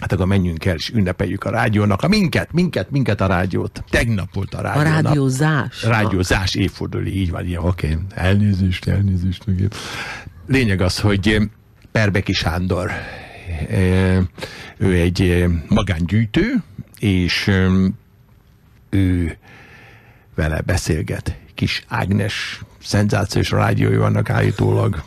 Hát akkor menjünk el, és ünnepeljük a rádiónak, minket a rádiót. Tegnap volt a rádiónap. A rádiózás. Rádiózás évfordulói, így van, oké. Elnézést. Lényeg az, hogy Perbeki Sándor, ő egy magángyűjtő, és ő vele beszélget. Kis Ágnes szenzációs rádiói vannak állítólag.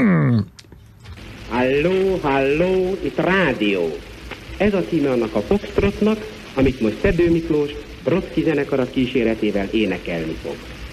Halló, itt rádió. Ez a címe annak a foxtrotnak, amit most Szedő Miklós Brodsky zenekara kíséretével énekelni fog.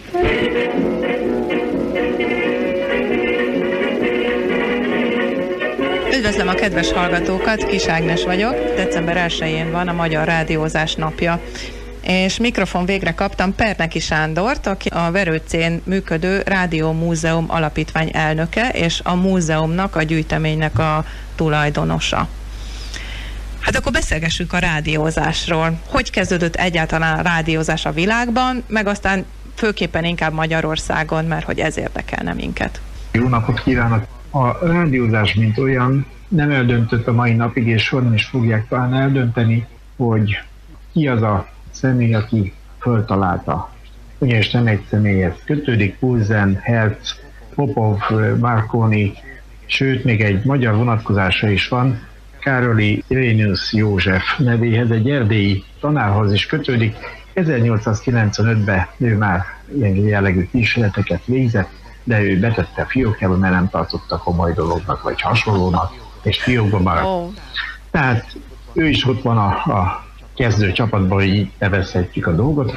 Üdvözlöm a kedves hallgatókat, Kis Ágnes vagyok. December 1-én van a Magyar Rádiózás napja. És mikrofon végre kaptam Perneki Sándort, aki a Verőcén működő Rádiómúzeum alapítvány elnöke, és a múzeumnak, a gyűjteménynek a tulajdonosa. Hát akkor beszélgessünk a rádiózásról. Hogy kezdődött egyáltalán a rádiózás a világban, meg aztán főképpen inkább Magyarországon, mert hogy ez érdekelne minket. Jó napot kívánok! A rádiózás, mint olyan, nem eldöntött a mai napig, és soha nem is fogják talán eldönteni, hogy ki az a személy, aki föltalálta. Ugyanis nem egy személyhez kötődik, Pulzen, Hertz, Popov, Marconi, sőt, még egy magyar vonatkozása is van, Károli Irénius József nevéhez, egy erdélyi tanárhoz is kötődik. 1895-ben ő már ilyen jellegű kísérleteket végzett, de ő betette a fiókjába, mert nem tartotta komoly dolognak, vagy hasonlónak, és fiókban maradt. Oh. Tehát ő is ott van a kezdő csapatban, hogy így nevezhetjük a dolgot.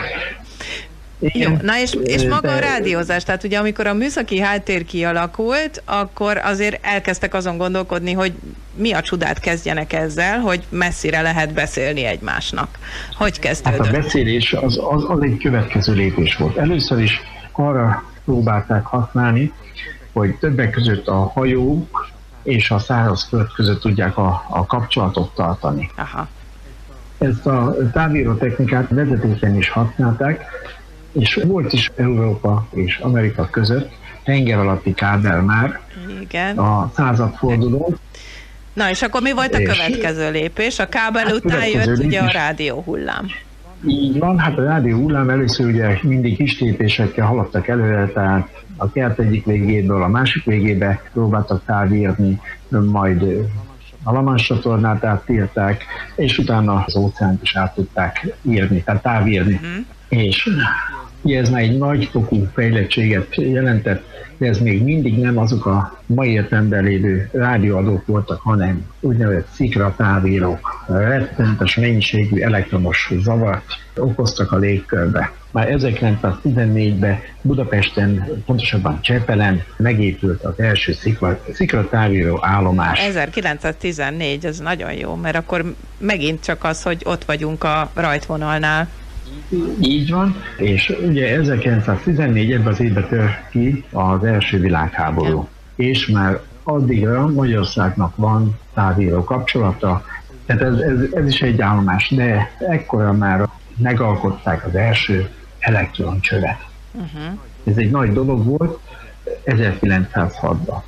Jó, na és maga a rádiózás, tehát ugye amikor a műszaki háttér kialakult, akkor azért elkezdtek azon gondolkodni, hogy mi a csodát kezdjenek ezzel, hogy messzire lehet beszélni egymásnak. Hogy kezdődött? Hát a beszélés az egy következő lépés volt. Először is arra próbálták használni, hogy többek között a hajók és a szárazföld között tudják a kapcsolatot tartani. Aha. Ezt a távíró technikát vezetéken is használták, és volt is Európa és Amerika között tenger alatti kábel már. Igen. A századforduló. Na és akkor mi volt a következő lépés? A kábel után jött ugye a rádióhullám. Így van, hát a rádióhullám először ugye mindig kis lépésekkel haladtak előre, tehát a kert egyik végéből a másik végébe próbáltak távírni, majd a La Manche csatornát átírták, és utána az óceánt is át tudták írni, tehát távírni. És ez már egy nagyfokú fejlettséget jelentett, de ez még mindig nem azok a mai értelemben lévő rádióadók voltak, hanem úgynevezett szikratávírók. Rettenetes mennyiségű elektromos zavart okoztak a légkörbe. Már 1914-ben Budapesten, pontosabban Csepelen megépült az első szikratávíró állomás. 1914, ez nagyon jó, mert akkor megint csak az, hogy ott vagyunk a rajtvonalnál. Így van, és ugye 1914 ebben az évben tört ki az első világháború. És már addigra Magyarországnak van távíró kapcsolata, tehát ez is egy állomás, de ekkora már megalkották az első elektroncsövet. Ez egy nagy dolog volt 1906-ban.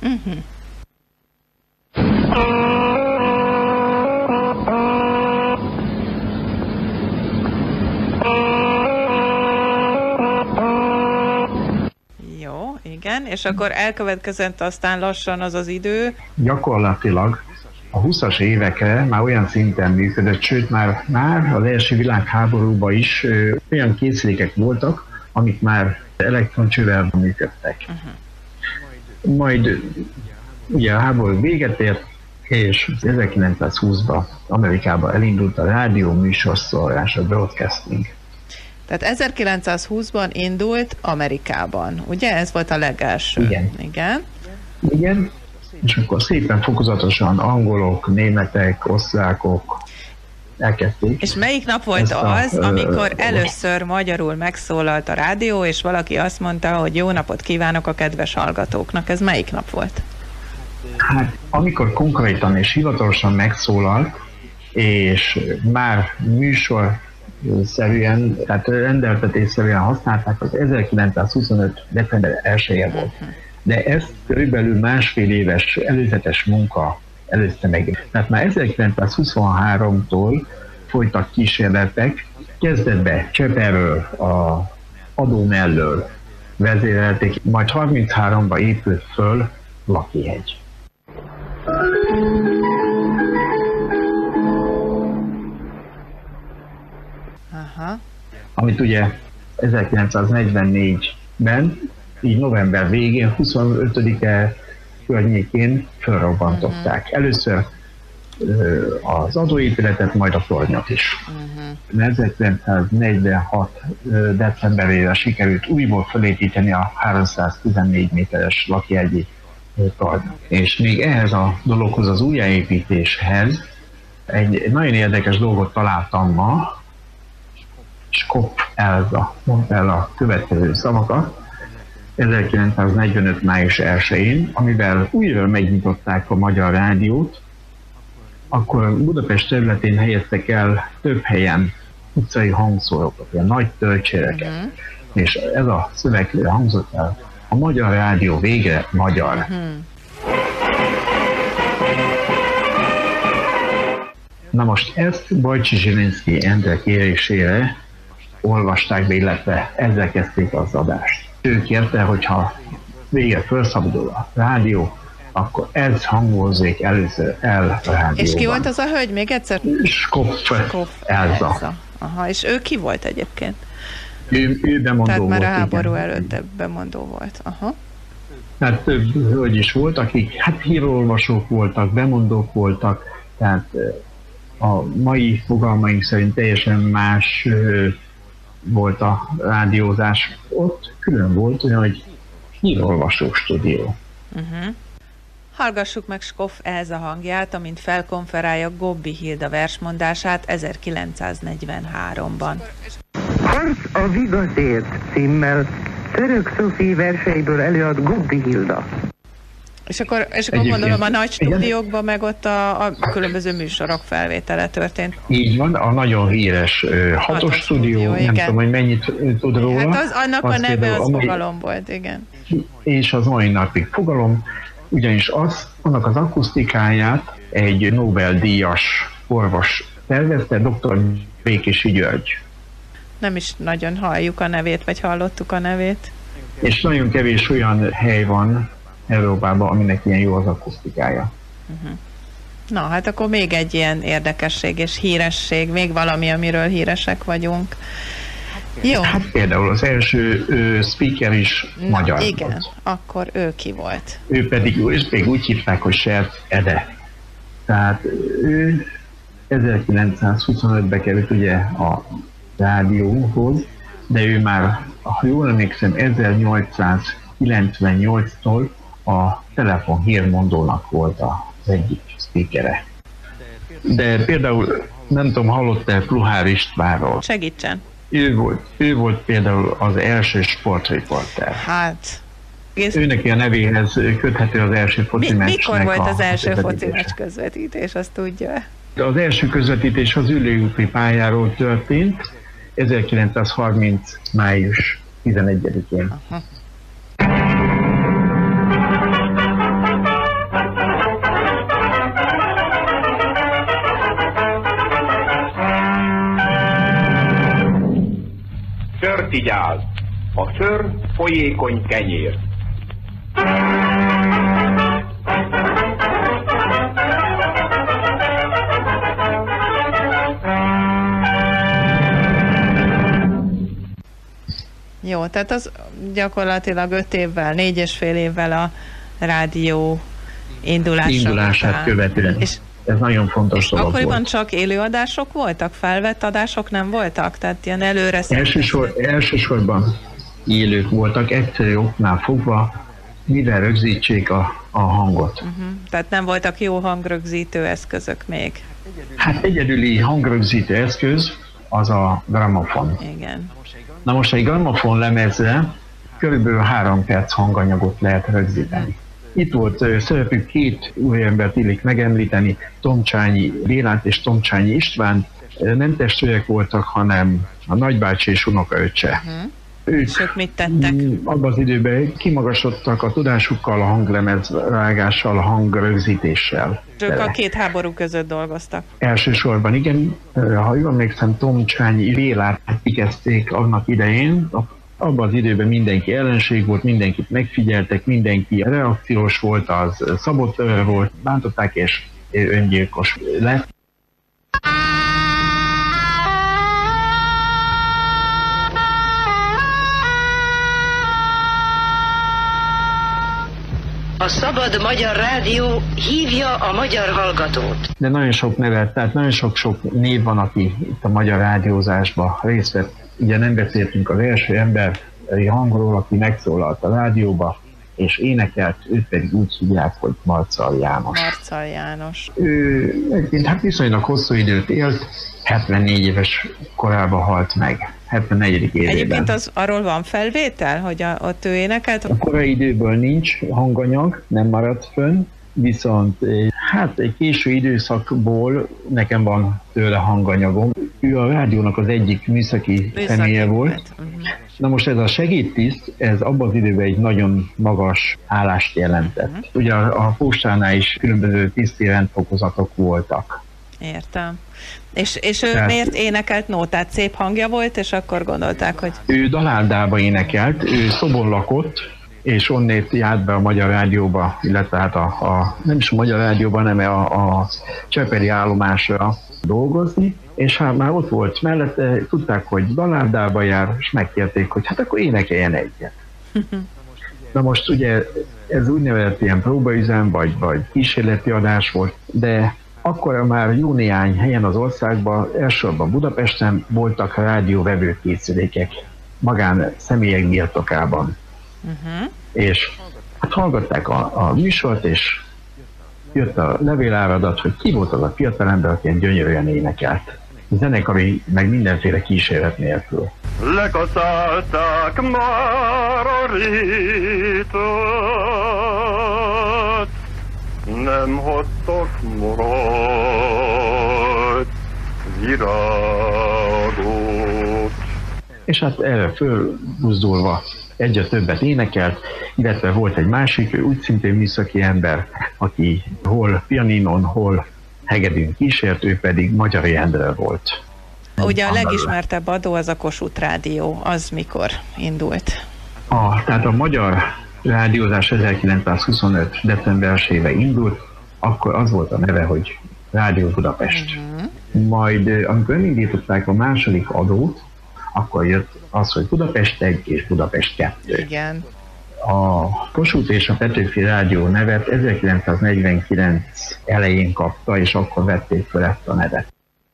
Igen, és akkor elkövetkezett aztán lassan az az idő. Gyakorlatilag a 20-as évekre már olyan szinten működött, sőt már az első világháborúban is olyan készülékek voltak, amik már elektroncsővel működtek. Majd ugye a háború véget ért, és 1920-ban Amerikában elindult a rádió műsorszórás, a broadcasting. Tehát 1920-ban indult Amerikában, ugye? Ez volt a legelső. Igen. És akkor szépen fokozatosan angolok, németek, osztrákok elkezdték. És melyik nap volt az, amikor először magyarul megszólalt a rádió, és valaki azt mondta, hogy jó napot kívánok a kedves hallgatóknak? Ez melyik nap volt? Hát amikor konkrétan és hivatalosan megszólalt, és már műsorszerűen, tehát rendeltetésszerűen használták, az 1925. december 1-je volt. De ezt körülbelül másfél éves előzetes munka előzte meg. Tehát már 1923-tól folytak kísérletek, kezdetben Cseperről, a Adó mellől vezérelték, majd 33-ban épült föl Lakihegy. Aha. Amit ugye 1944-ben, így november végén, 25-e környékén felrobbantották. Először az adóépületet, majd a tornyot is. 1946. decemberére sikerült újból felépíteni a 314 méteres Lakihegyi tornyot. És még ehhez a dologhoz, az újjáépítéshez egy nagyon érdekes dolgot találtam ma. Skop Elza mondta el a következő szavakat 1945. május 1-én, amivel újra megnyitották a Magyar Rádiót. Akkor Budapest területén helyeztek el több helyen utcai hangszórókat, ilyen nagy töltséreket. És ez a szöveg hangzott el: a Magyar Rádió végre magyar. Na most ezt Bajcsi Zsilinszky Endre kérésére olvasták be, illetve ezzel kezdték az adást. Ő kérte, hogyha végre felszabadul a rádió, akkor ez hangozzék először el a rádióban. És ki volt az a hölgy még egyszer? Skop Elza. Aha, és ő ki volt egyébként? Ő bemondó tehát volt. Tehát már a háború igen. előtt bemondó volt. Aha. Tehát több hölgy is volt, akik hírolvasók voltak, bemondók voltak, tehát a mai fogalmaink szerint teljesen más volt a rádiózás. Ott külön volt olyan, hogy hírolvasó stúdió. Hallgassuk meg Skop Elza hangját, amint felkonferálja Gobbi Hilda versmondását 1943-ban. Harc a vigaszért címmel Török Szofi verseiből előad Gobbi Hilda. És akkor gondolom a nagy stúdiókban meg ott a különböző műsorok felvétele történt. Így van, a nagyon híres hatos stúdió, nem tudom, hogy mennyit tud róla. Hát annak a neve az fogalom volt, igen. És az mai napig fogalom, ugyanis annak az akusztikáját egy Nobel-díjas orvos tervezte, dr. Békési György. Nem is nagyon halljuk a nevét, vagy hallottuk a nevét. És nagyon kevés olyan hely van Európában, aminek ilyen jó az akusztikája. Na, hát akkor még egy ilyen érdekesség és híresség, még valami, amiről híresek vagyunk. Jó. Hát például az első speaker is magyar igen, volt. akkor ő ki volt? Ő pedig úgy hívták, hogy Sert Ede. Tehát ő 1925-ben került ugye a rádióhoz, de ő már, ha jól emlékszem, 1898-tól a Telefon hírmondónak volt az egyik speakere. De például, nem tudom, hallott-e Pluhár Istvánról? Segítsen. Ő volt például az első sportriporter. Hát... Ő neki a nevéhez köthető az első foci meccsnek. Mikor volt az első foci meccs közvetítés, azt tudja? Az első közvetítés az ülőúti pályáról történt, 1930. május 11-én. Aha. Sörtigyáz. A sör folyékony kenyér. Jó, tehát az gyakorlatilag 5 évvel, 4,5 évvel a rádió indulását követően. És ez nagyon fontos dolog akkoriban volt. csak élőadások voltak? Felvett adások nem voltak? Tehát ilyen előre... Elsősorban élők voltak, egyszerű oknál fogva, mivel rögzítsék a hangot. Tehát nem voltak jó hangrögzítő eszközök még? Hát egyedüli hangrögzítő eszköz az a gramofon. Igen. Na most egy gramofon lemezre körülbelül 3 perc hanganyagot lehet rögzíteni. Itt volt szerepük 2 úriembert illik megemlíteni, Tomcsányi Bélát és Tomcsányi István. Nem testvérek voltak, hanem a nagybácsi és unokaöccse. ők mit tettek? Abban az időben kimagasodtak a tudásukkal, a hanglemezrágással, a hangrögzítéssel. Ők a két háború között dolgoztak. Elsősorban igen, ha jól emlékszem, Tomcsányi Bélát ikezték annak idején. Abban az időben mindenki ellenség volt, mindenkit megfigyeltek, mindenki reakciós volt, az szabotőr volt, bántották és öngyilkos lett. A Szabad Magyar Rádió hívja a magyar hallgatót. De nagyon sok nevet, tehát nagyon sok név van, aki itt a magyar rádiózásban részt vett. Ugye nem beszéltünk az első emberi hangról, aki megszólalt a rádióba, és énekelt, őt pedig úgy hívják, hogy Marczal János. Marczal János. Ő hát viszonylag hosszú időt élt, 74 éves korában halt meg. 74. évében. Egyébként arról van felvétel, hogy ott ő énekelt? A korai időből nincs hanganyag, nem maradt fönn, viszont hát egy késő időszakból nekem van tőle hanganyagom. Ő a rádiónak az egyik műszaki személye volt. Na most ez a segédtiszt, ez abban az időben egy nagyon magas állást jelentett. Ugye a postánál is különböző tiszti rendfokozatok voltak. Értem. És ő miért énekelt nótát? Szép hangja volt, és akkor gondolták, hogy... Ő Daláldába énekelt, ő Szobon lakott, és onnét járt be a Magyar Rádióba, illetve hát nem is a Magyar Rádióba, hanem a Csepeli állomásra dolgozni, és hát már ott volt mellette, tudták, hogy Daláldába jár, és megkérték, hogy hát akkor énekeljen egyet. Na most ugye ez úgynevezett ilyen próbaüzem, vagy kísérleti adás volt, de akkor már jó néhány helyen az országban, elsősorban Budapesten voltak rádióvevőkészülékek magán személyek birtokában. És hát hallgatták a műsort, és jött a levéláradat, hogy ki volt az a fiatalember, aki ilyen gyönyörűen énekelt. Zenekari, meg mindenféle kíséret nélkül. Lekaszálták már a rétet, nem hagytak marad virágot. És hát erre fölbuzdulva egyre többet énekelt, illetve volt egy másik, úgy szintén műszaki ember, aki hol pianinon, hol hegedűn kísért, ő pedig Magyari Endre volt. Ugye a legismertebb adó az a Kossuth Rádió, az mikor indult? Tehát a magyar rádiózás 1925. december 1-ével indult, akkor az volt a neve, hogy Rádió Budapest. Majd amikor elindították a második adót, akkor jött az, hogy Budapest 1 és Budapest 2. Igen. A Kossuth és a Petőfi Rádió nevet 1949 elején kapta, és akkor vették fel ezt a nevet.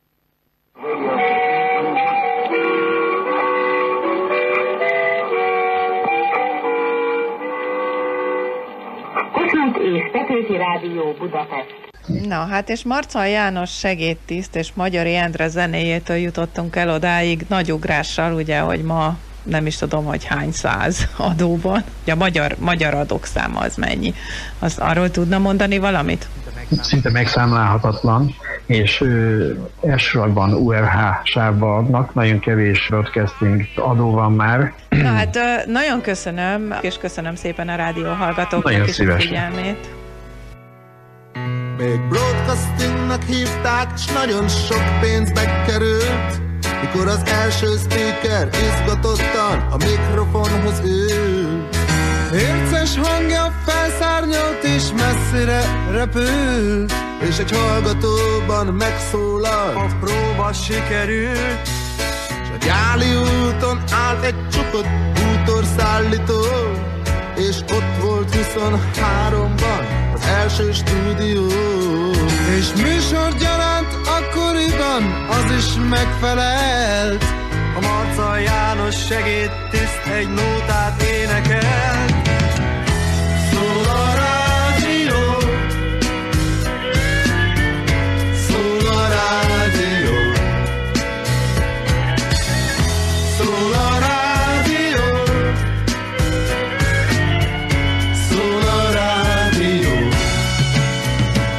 Kossuth és Petőfi Rádió Budapest. Na, hát és Marczal János segédtiszt és Magyari Endre zenéjétől jutottunk el odáig nagy ugrással, ugye, hogy ma nem is tudom, hogy hány száz adóban. Ugye a magyar adók száma az mennyi? Az arról tudna mondani valamit? Szinte megszámlálhatatlan, és elsősorban URH sávba adnak, nagyon kevés broadcasting adó van már. Na hát nagyon köszönöm, és köszönöm szépen a rádióhallgatóknak is a figyelmét. Még broadcastingnak hívták, s nagyon sok pénzbe került, mikor az első speaker izgatottan a mikrofonhoz ült. Érces hangja felszárnyalt és messzire repült, és egy hallgatóban megszólalt. A próba sikerült, s a Gyáli úton állt egy csukott bútorszállító, és ott volt 23-ban az első stúdió. És műsorgyaránt akkoriban az is megfelelt, a Marczal János segédtiszt egy nótát énekelt. Szól a rádió, szól a rádió, szól a rádió, szól a rádió.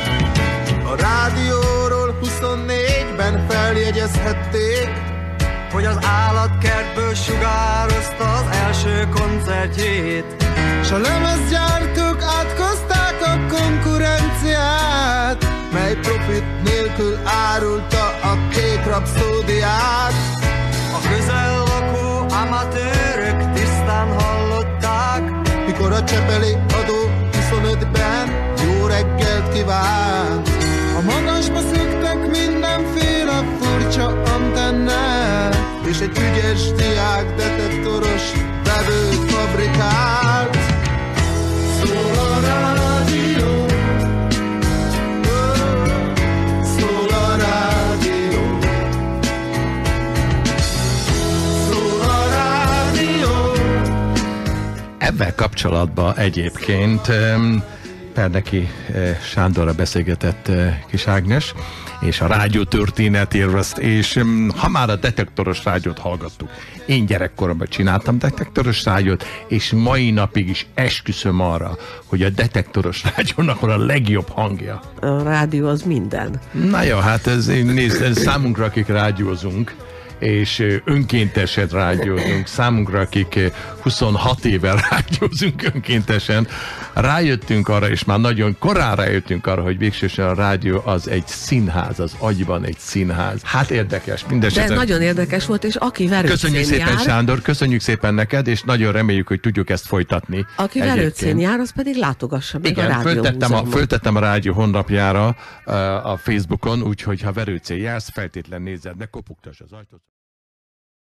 A rádióról 24-ben feljegyezhették hogy az állatkertből sugározta az első koncertjét. S a lemezgyártók átkozták a konkurenciát, mely profit nélkül árulta a kék rapszódiát. A közel lakó amatőrök tisztán hallották, mikor a Csepeli adó 25-ben jó reggelt kívánt. A magasba szöktek mindenféle furcsa antennát, és egy ügyes diák detektoros vevőt fabrikált. Szól a rádió, szól a rádió, szól a rádió. Ebben kapcsolatban egyébként Perneki Sándorra beszélgetett Kis Ágnes, és a rádió történetéről, és ha már a detektoros rádiót hallgattuk, én gyerekkoromban csináltam detektoros rádiót, és mai napig is esküszöm arra, hogy a detektoros rádiónak van a legjobb hangja. A rádió az minden. Na jó, hát nézd, számunkra, akik rádiózunk, és önkéntesen rádiózunk, számunkra, akik 26 éve rádiózunk önkéntesen, rájöttünk arra, és már nagyon korán rájöttünk arra, hogy végsősorban a rádió az egy színház, az agyban egy színház. Hát érdekes, mindesetre. De nagyon érdekes volt, és aki Verőcén Köszönjük szépen, jár, Sándor, köszönjük szépen neked, és nagyon reméljük, hogy tudjuk ezt folytatni. Aki Verőcén jár, az pedig látogassa meg a rádió. Föltettem a rádió honlapjára a Facebookon, úgyhogy ha Verőcén jársz, feltétlen nézed, ne kopogtass az ajtót.